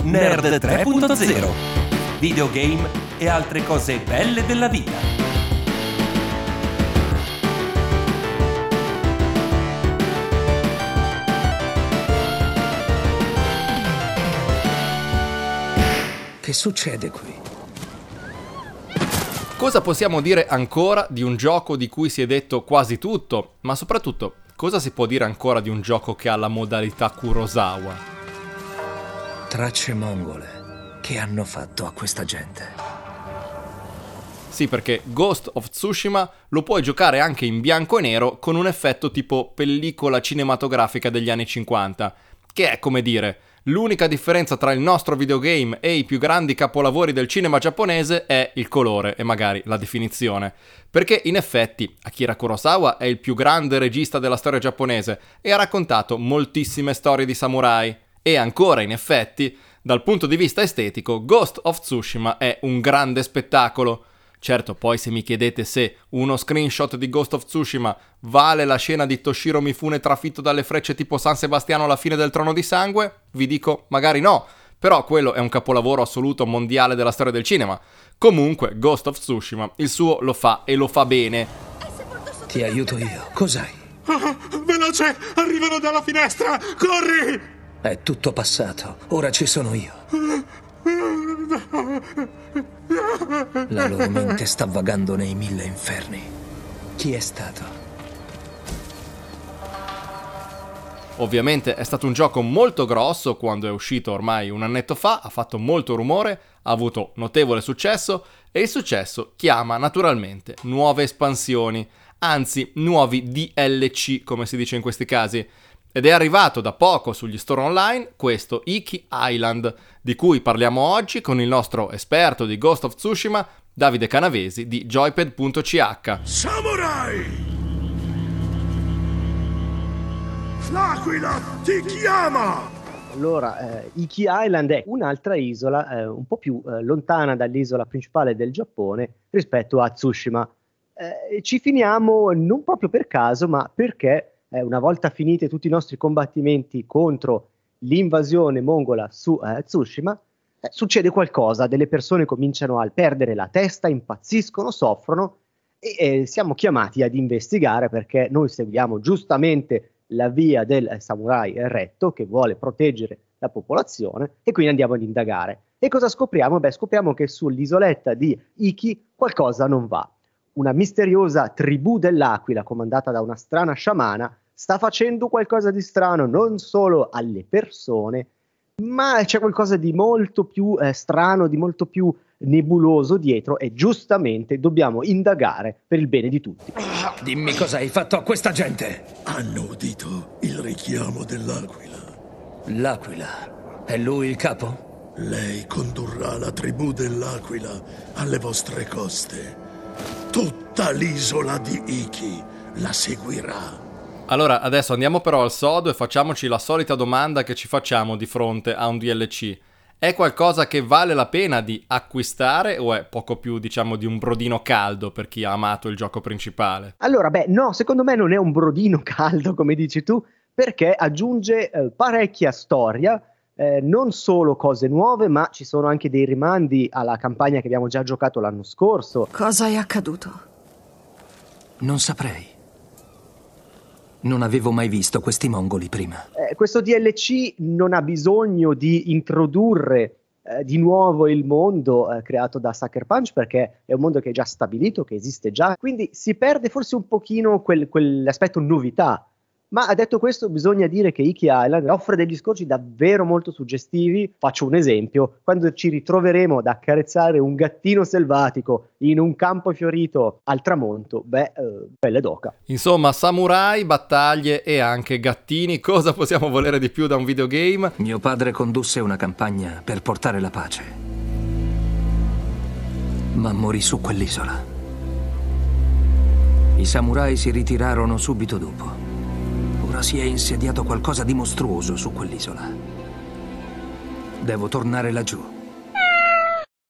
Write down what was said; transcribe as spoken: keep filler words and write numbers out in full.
Nerd tre punto zero. Videogame e altre cose belle della vita. Che succede qui? Cosa possiamo dire ancora di un gioco di cui si è detto quasi tutto, ma soprattutto cosa si può dire ancora di un gioco che ha la modalità Kurosawa? Tracce mongole. Che hanno fatto a questa gente? Sì, perché Ghost of Tsushima lo puoi giocare anche in bianco e nero con un effetto tipo pellicola cinematografica degli anni cinquanta, che è, come dire, l'unica differenza tra il nostro videogame e i più grandi capolavori del cinema giapponese è il colore e magari la definizione. Perché in effetti Akira Kurosawa è il più grande regista della storia giapponese e ha raccontato moltissime storie di samurai. E ancora, in effetti, dal punto di vista estetico, Ghost of Tsushima è un grande spettacolo. Certo, poi se mi chiedete se uno screenshot di Ghost of Tsushima vale la scena di Toshiro Mifune trafitto dalle frecce tipo San Sebastiano alla fine del Trono di Sangue, vi dico magari no, però quello è un capolavoro assoluto mondiale della storia del cinema. Comunque, Ghost of Tsushima il suo lo fa e lo fa bene. Ti aiuto io, cos'hai? Ah, veloce, arrivano dalla finestra, corri! È tutto passato, ora ci sono io. La loro mente sta vagando nei mille inferni. Chi è stato? Ovviamente è stato un gioco molto grosso quando è uscito ormai un annetto fa, ha fatto molto rumore, ha avuto notevole successo e il successo chiama naturalmente nuove espansioni, anzi nuovi D L C come si dice in questi casi. Ed è arrivato da poco sugli store online questo Iki Island, di cui parliamo oggi con il nostro esperto di Ghost of Tsushima, Davide Canavesi di joypad punto c h. Samurai! L'Aquila ti chiama! Allora, eh, Iki Island è un'altra isola eh, un po' più eh, lontana dall'isola principale del Giappone rispetto a Tsushima. Eh, ci finiamo non proprio per caso, ma perché Eh, una volta finiti tutti i nostri combattimenti contro l'invasione mongola su eh, Tsushima, eh, succede qualcosa, delle persone cominciano a perdere la testa, impazziscono, soffrono e eh, siamo chiamati ad investigare perché noi seguiamo giustamente la via del eh, samurai retto che vuole proteggere la popolazione e quindi andiamo ad indagare. E cosa scopriamo? Beh, scopriamo che sull'isoletta di Iki qualcosa non va. Una misteriosa tribù dell'Aquila comandata da una strana sciamana sta facendo qualcosa di strano non solo alle persone, ma c'è qualcosa di molto più eh, strano, di molto più nebuloso dietro e giustamente dobbiamo indagare per il bene di tutti. Dimmi cosa hai fatto a questa gente. Hanno udito il richiamo dell'Aquila. L'Aquila. È lui il capo? Lei condurrà la tribù dell'Aquila alle vostre coste. Tutta l'isola di Iki la seguirà. Allora, adesso andiamo però al sodo e facciamoci la solita domanda che ci facciamo di fronte a un D L C. È qualcosa che vale la pena di acquistare o è poco più, diciamo, di un brodino caldo per chi ha amato il gioco principale? Allora, beh, no, secondo me non è un brodino caldo, come dici tu, perché aggiunge eh, parecchia storia, eh, non solo cose nuove, ma ci sono anche dei rimandi alla campagna che abbiamo già giocato l'anno scorso. Cosa è accaduto? Non saprei. Non avevo mai visto questi mongoli prima. Eh, questo D L C non ha bisogno di introdurre eh, di nuovo il mondo eh, creato da Sucker Punch perché è un mondo che è già stabilito, che esiste già, quindi si perde forse un pochino quel, quell'aspetto novità. Ma detto questo bisogna dire che Iki Island offre degli scorci davvero molto suggestivi. Faccio un esempio: quando ci ritroveremo ad accarezzare un gattino selvatico in un campo fiorito al tramonto, beh, eh, pelle d'oca. Insomma, samurai, battaglie e anche gattini, cosa possiamo volere di più da un videogame? Mio padre condusse una campagna per portare la pace, ma morì su quell'isola. I samurai si ritirarono subito dopo. Ora si è insediato qualcosa di mostruoso su quell'isola. Devo tornare laggiù.